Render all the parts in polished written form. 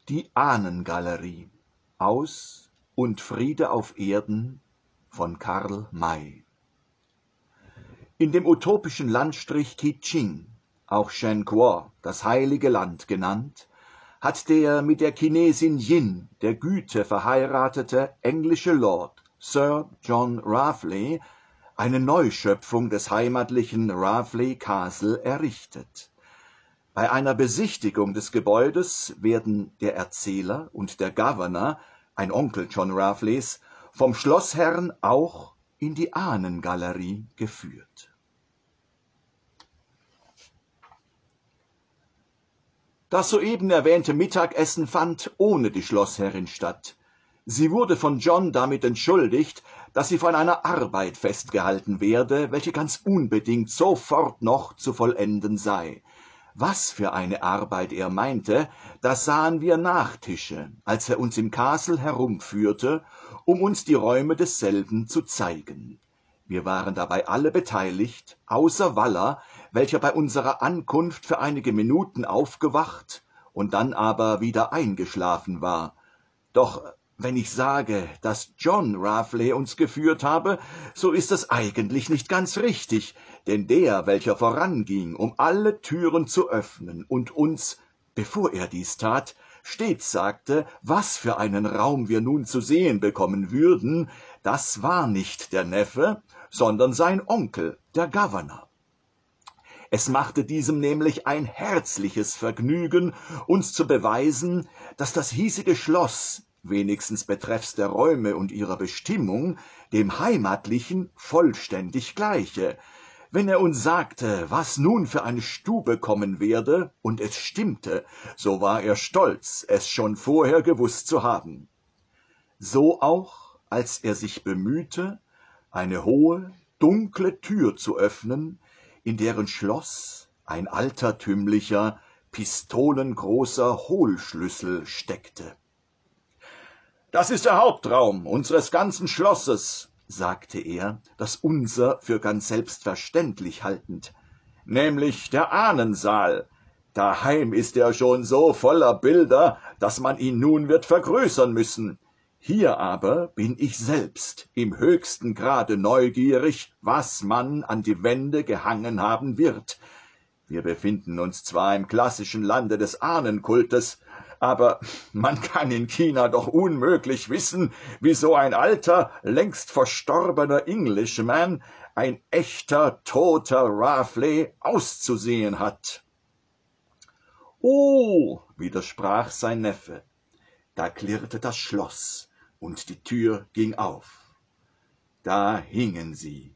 Die Ahnengalerie aus Und Friede auf Erden von Karl May. In dem utopischen Landstrich Qi-Ching, auch Shenkuo, das heilige Land genannt, hat der mit der Chinesin Yin der Güte verheiratete englische Lord Sir John Rafley eine Neuschöpfung des heimatlichen Rafley Castle errichtet. Bei einer Besichtigung des Gebäudes werden der Erzähler und der Governor, ein Onkel John Rafleys, vom Schlossherrn auch in die Ahnengalerie geführt. Das soeben erwähnte Mittagessen fand ohne die Schlossherrin statt. Sie wurde von John damit entschuldigt, dass sie von einer Arbeit festgehalten werde, welche ganz unbedingt sofort noch zu vollenden sei. Was für eine Arbeit er meinte, das sahen wir nach Tische, als er uns im Castle herumführte, um uns die Räume desselben zu zeigen. Wir waren dabei alle beteiligt, außer Waller, welcher bei unserer Ankunft für einige Minuten aufgewacht und dann aber wieder eingeschlafen war. Doch wenn ich sage, dass John Rafley uns geführt habe, so ist das eigentlich nicht ganz richtig, denn der, welcher voranging, um alle Türen zu öffnen und uns, bevor er dies tat, stets sagte, was für einen Raum wir nun zu sehen bekommen würden, das war nicht der Neffe, sondern sein Onkel, der Governor. Es machte diesem nämlich ein herzliches Vergnügen, uns zu beweisen, dass das hiesige Schloss, wenigstens betreffs der Räume und ihrer Bestimmung, dem heimatlichen vollständig gleiche. Wenn er uns sagte, was nun für eine Stube kommen werde, und es stimmte, so war er stolz, es schon vorher gewusst zu haben. So auch, als er sich bemühte, eine hohe, dunkle Tür zu öffnen, in deren Schloss ein altertümlicher, pistolengroßer Hohlschlüssel steckte. »Das ist der Hauptraum unseres ganzen Schlosses«, sagte er, das unser für ganz selbstverständlich haltend, »nämlich der Ahnensaal. Daheim ist er schon so voller Bilder, dass man ihn nun wird vergrößern müssen. Hier aber bin ich selbst im höchsten Grade neugierig, was man an die Wände gehangen haben wird. Wir befinden uns zwar im klassischen Lande des Ahnenkultes, aber man kann in China doch unmöglich wissen, wie so ein alter, längst verstorbener Englishman, ein echter, toter Rafley, auszusehen hat.« »Oh«, widersprach sein Neffe, da klirrte das Schloss, und die Tür ging auf. Da hingen sie,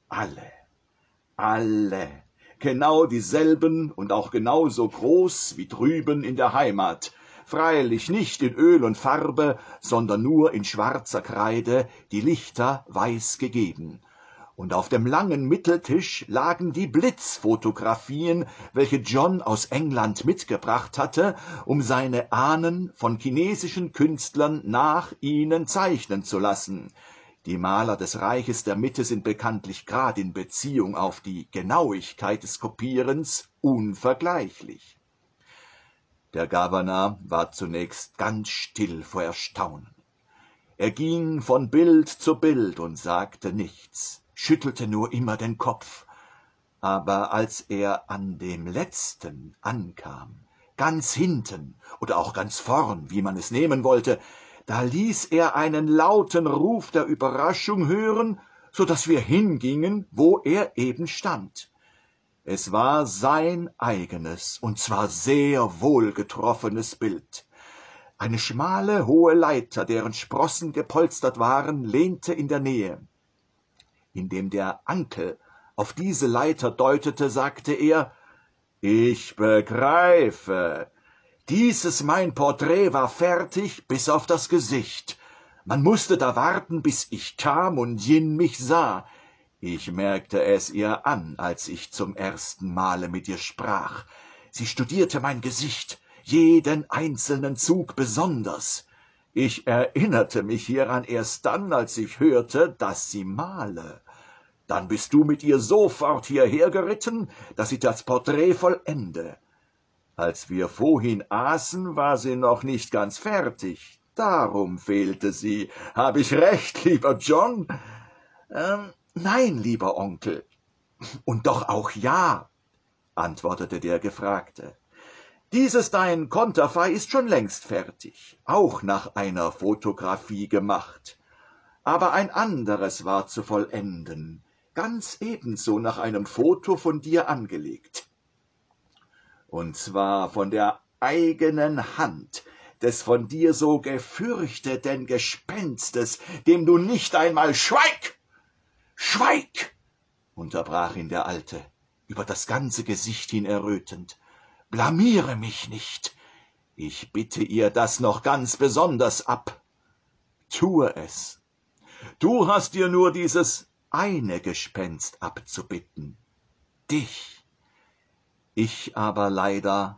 alle, genau dieselben und auch genauso groß wie drüben in der Heimat, freilich nicht in Öl und Farbe, sondern nur in schwarzer Kreide, die Lichter weiß gegeben. Und auf dem langen Mitteltisch lagen die Blitzfotografien, welche John aus England mitgebracht hatte, um seine Ahnen von chinesischen Künstlern nach ihnen zeichnen zu lassen. Die Maler des Reiches der Mitte sind bekanntlich grad in Beziehung auf die Genauigkeit des Kopierens unvergleichlich. Der Governor war zunächst ganz still vor Erstaunen. Er ging von Bild zu Bild und sagte nichts, schüttelte nur immer den Kopf. Aber als er an dem letzten ankam, ganz hinten oder auch ganz vorn, wie man es nehmen wollte, da ließ er einen lauten Ruf der Überraschung hören, so daß wir hingingen, wo er eben stand. Es war sein eigenes, und zwar sehr wohlgetroffenes Bild. Eine schmale, hohe Leiter, deren Sprossen gepolstert waren, lehnte in der Nähe. Indem der Onkel auf diese Leiter deutete, sagte er, »Ich begreife. Dieses mein Porträt war fertig bis auf das Gesicht. Man musste da warten, bis ich kam und Yin mich sah. Ich merkte es ihr an, als ich zum ersten Male mit ihr sprach. Sie studierte mein Gesicht, jeden einzelnen Zug besonders. Ich erinnerte mich hieran erst dann, als ich hörte, dass sie male. Dann bist du mit ihr sofort hierher geritten, dass sie das Porträt vollende. Als wir vorhin aßen, war sie noch nicht ganz fertig. Darum fehlte sie. Hab ich recht, lieber John? Nein, lieber Onkel. Und doch auch ja, antwortete der Gefragte. Dieses dein Konterfei ist schon längst fertig, auch nach einer Fotografie gemacht. Aber ein anderes war zu vollenden, ganz ebenso nach einem Foto von dir angelegt. Und zwar von der eigenen Hand des von dir so gefürchteten Gespenstes, dem du nicht einmal »Schweig! Schweig!« unterbrach ihn der Alte, über das ganze Gesicht hin errötend. »Blamiere mich nicht! Ich bitte ihr das noch ganz besonders ab. Tue es. Du hast dir nur dieses eine Gespenst abzubitten. Dich. Ich aber leider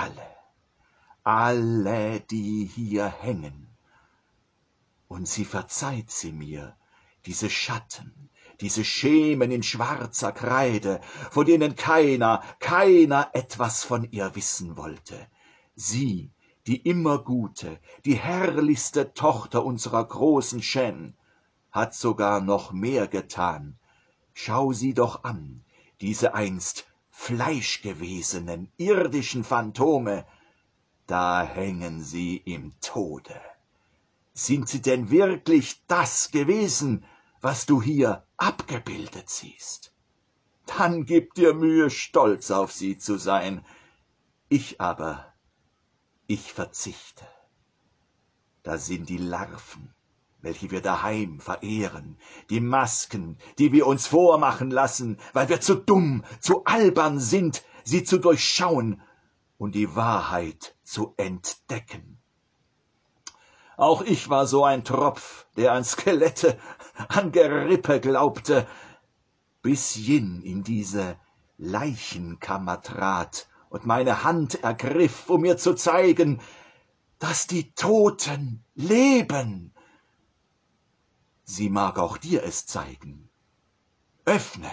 alle, die hier hängen. Und sie verzeiht sie mir, diese Schatten, diese Schemen in schwarzer Kreide, von denen keiner etwas von ihr wissen wollte. Sie, die immer gute, die herrlichste Tochter unserer großen Shen, hat sogar noch mehr getan. Schau sie doch an, diese einst fleischgewesenen, irdischen Phantome, da hängen sie im Tode. Sind sie denn wirklich das gewesen, was du hier abgebildet siehst? Dann gib dir Mühe, stolz auf sie zu sein. Ich verzichte. Da sind die Larven, welche wir daheim verehren, die Masken, die wir uns vormachen lassen, weil wir zu dumm, zu albern sind, sie zu durchschauen und die Wahrheit zu entdecken. Auch ich war so ein Tropf, der an Skelette, an Gerippe glaubte, bis Yin in diese Leichenkammer trat und meine Hand ergriff, um mir zu zeigen, dass die Toten leben. Sie mag auch dir es zeigen. Öffne.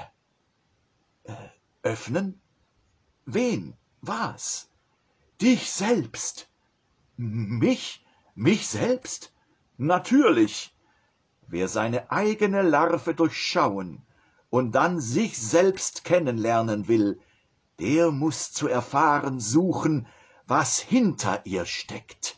Öffnen? Wen? Was? Dich selbst. Mich? Mich selbst? Natürlich. Wer seine eigene Larve durchschauen und dann sich selbst kennenlernen will, der muß zu erfahren suchen, was hinter ihr steckt.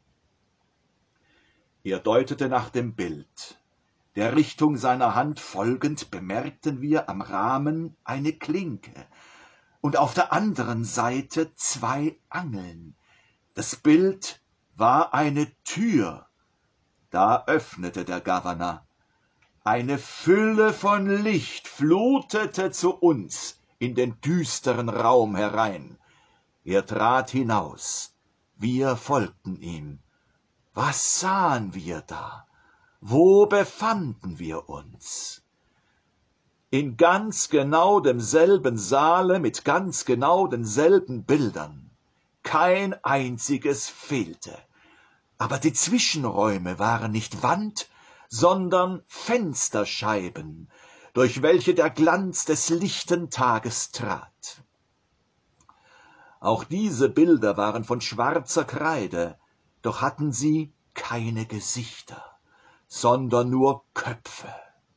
Er deutete nach dem Bild. Der Richtung seiner Hand folgend bemerkten wir am Rahmen eine Klinke und auf der anderen Seite 2 Angeln. Das Bild war eine Tür. Da öffnete der Governor. Eine Fülle von Licht flutete zu uns in den düsteren Raum herein. Er trat hinaus. Wir folgten ihm. Was sahen wir da? Wo befanden wir uns? In ganz genau demselben Saale mit ganz genau denselben Bildern. Kein einziges fehlte. Aber die Zwischenräume waren nicht Wand, sondern Fensterscheiben, durch welche der Glanz des lichten Tages trat. Auch diese Bilder waren von schwarzer Kreide, doch hatten sie keine Gesichter, sondern nur Köpfe,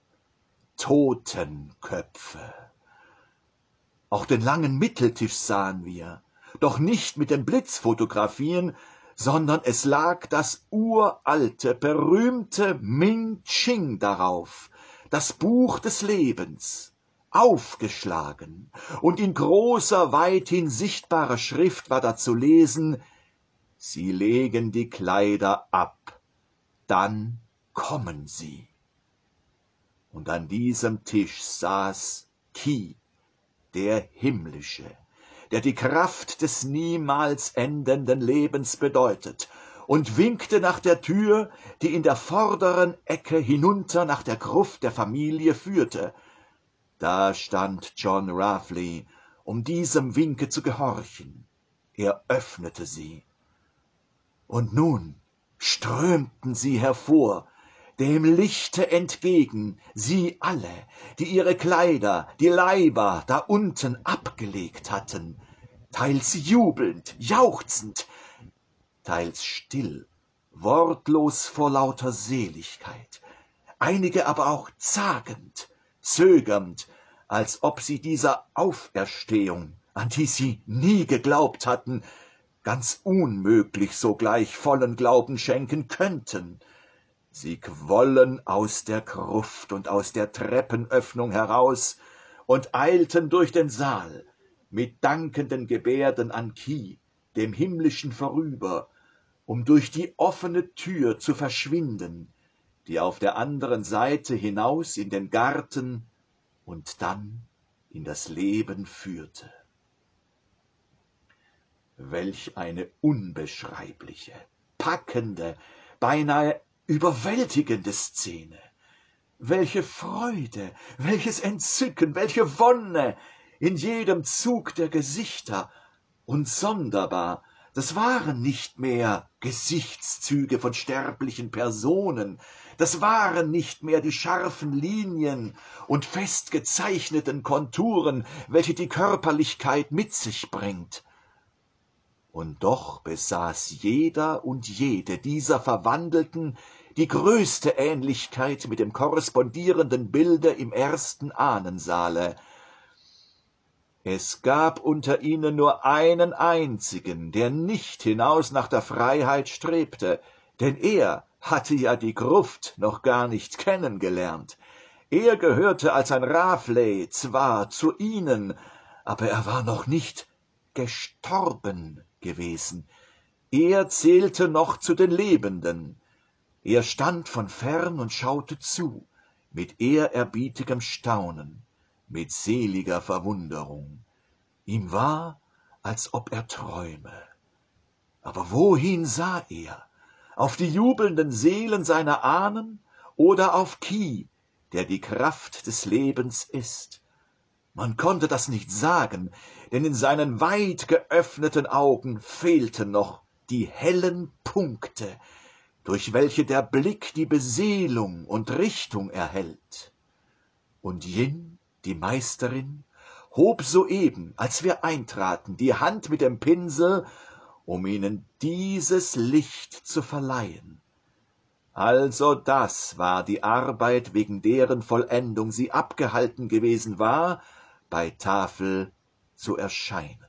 Totenköpfe. Auch den langen Mitteltisch sahen wir, doch nicht mit den Blitzfotografien, sondern es lag das uralte, berühmte Ming Ching darauf, das Buch des Lebens, aufgeschlagen, und in großer, weithin sichtbarer Schrift war da zu lesen: Sie legen die Kleider ab, dann kommen sie. Und an diesem Tisch saß Ki, der Himmlische, der die Kraft des niemals endenden Lebens bedeutet, und winkte nach der Tür, die in der vorderen Ecke hinunter nach der Gruft der Familie führte. Da stand John Rafley, um diesem Winke zu gehorchen. Er öffnete sie. Und nun strömten sie hervor, dem Lichte entgegen, sie alle, die ihre Kleider, die Leiber da unten abgelegt hatten. teils jubelnd, jauchzend, teils still, wortlos vor lauter Seligkeit, einige aber auch zagend, zögernd, als ob sie dieser Auferstehung, an die sie nie geglaubt hatten, ganz unmöglich sogleich vollen Glauben schenken könnten. Sie quollen aus der Gruft und aus der Treppenöffnung heraus und eilten durch den Saal mit dankenden Gebärden an Ki, dem Himmlischen, vorüber, um durch die offene Tür zu verschwinden, die auf der anderen Seite hinaus in den Garten und dann in das Leben führte. Welch eine unbeschreibliche, packende, beinahe überwältigende Szene! Welche Freude, welches Entzücken, welche Wonne in jedem Zug der Gesichter! Und sonderbar, das waren nicht mehr Gesichtszüge von sterblichen Personen, das waren nicht mehr die scharfen Linien und fest gezeichneten Konturen, welche die Körperlichkeit mit sich bringt. Und doch besaß jeder und jede dieser Verwandelten die größte Ähnlichkeit mit dem korrespondierenden Bilde im ersten Ahnensaale. Es gab unter ihnen nur einen einzigen, der nicht hinaus nach der Freiheit strebte, denn er hatte ja die Gruft noch gar nicht kennengelernt. Er gehörte als ein Rafley zwar zu ihnen, aber er war noch nicht gestorben gewesen. Er zählte noch zu den Lebenden. Er stand von fern und schaute zu, mit ehrerbietigem Staunen, mit seliger Verwunderung. Ihm war, als ob er träume. Aber wohin sah er? Auf die jubelnden Seelen seiner Ahnen oder auf Ki, der die Kraft des Lebens ist? Man konnte das nicht sagen, denn in seinen weit geöffneten Augen fehlten noch die hellen Punkte, durch welche der Blick die Beseelung und Richtung erhält. Und Yin, die Meisterin, hob soeben, als wir eintraten, die Hand mit dem Pinsel, um ihnen dieses Licht zu verleihen. Also das war die Arbeit, wegen deren Vollendung sie abgehalten gewesen war, bei Tafel zu erscheinen.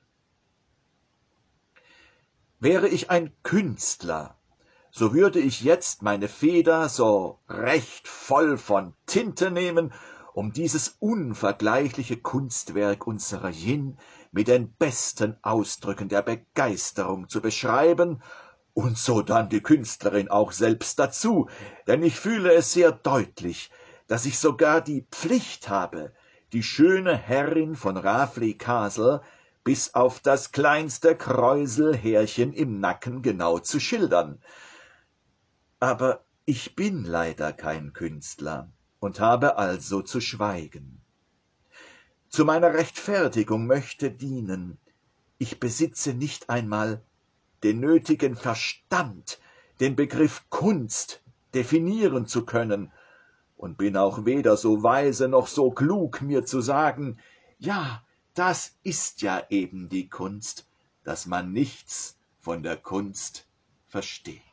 Wäre ich ein Künstler, so würde ich jetzt meine Feder so recht voll von Tinte nehmen, um dieses unvergleichliche Kunstwerk unserer Yin mit den besten Ausdrücken der Begeisterung zu beschreiben, und so dann die Künstlerin auch selbst dazu, denn ich fühle es sehr deutlich, dass ich sogar die Pflicht habe, die schöne Herrin von Rafley Castle bis auf das kleinste Kräuselhärchen im Nacken genau zu schildern. Aber ich bin leider kein Künstler und habe also zu schweigen. Zu meiner Rechtfertigung möchte dienen, ich besitze nicht einmal den nötigen Verstand, den Begriff Kunst definieren zu können, und bin auch weder so weise noch so klug, mir zu sagen, ja, das ist ja eben die Kunst, dass man nichts von der Kunst versteht.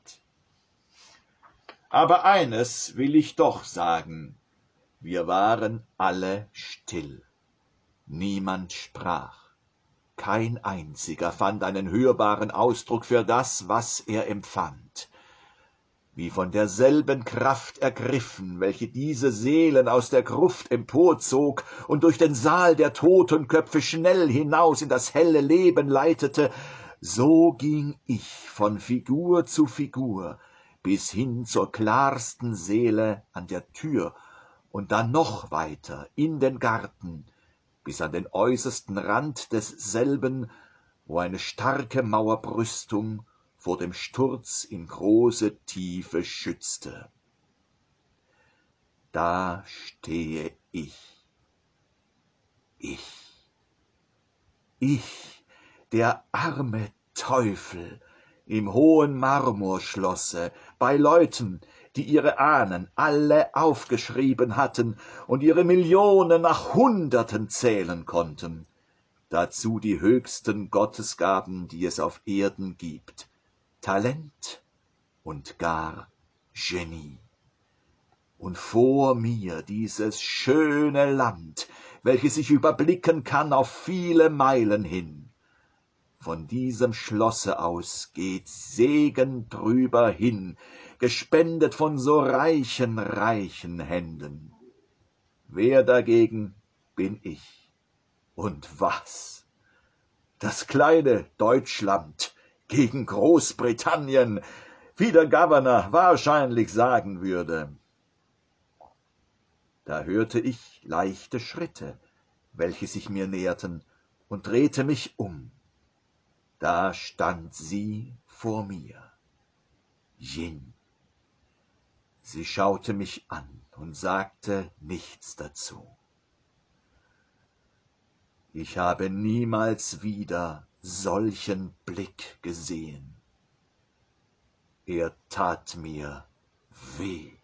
Aber eines will ich doch sagen, wir waren alle still. Niemand sprach. Kein einziger fand einen hörbaren Ausdruck für das, was er empfand. Wie von derselben Kraft ergriffen, welche diese Seelen aus der Gruft emporzog und durch den Saal der Totenköpfe schnell hinaus in das helle Leben leitete, so ging ich von Figur zu Figur bis hin zur klarsten Seele an der Tür und dann noch weiter in den Garten, bis an den äußersten Rand desselben, wo eine starke Mauerbrüstung vor dem Sturz in große Tiefe schützte. Da stehe ich, der arme Teufel, im hohen Marmorschlosse, bei Leuten, die ihre Ahnen alle aufgeschrieben hatten und ihre Millionen nach Hunderten zählen konnten. dazu die höchsten Gottesgaben, die es auf Erden gibt, Talent und gar Genie. Und vor mir dieses schöne Land, welches ich überblicken kann auf viele Meilen hin. Von diesem Schlosse aus geht Segen drüber hin, gespendet von so reichen Händen. Wer dagegen bin ich? Und was? Das kleine Deutschland gegen Großbritannien, wie der Governor wahrscheinlich sagen würde. Da hörte ich leichte Schritte, welche sich mir näherten, und drehte mich um. Da stand sie vor mir, Jin. Sie schaute mich an und sagte nichts dazu. Ich habe niemals wieder solchen Blick gesehen. Er tat mir weh.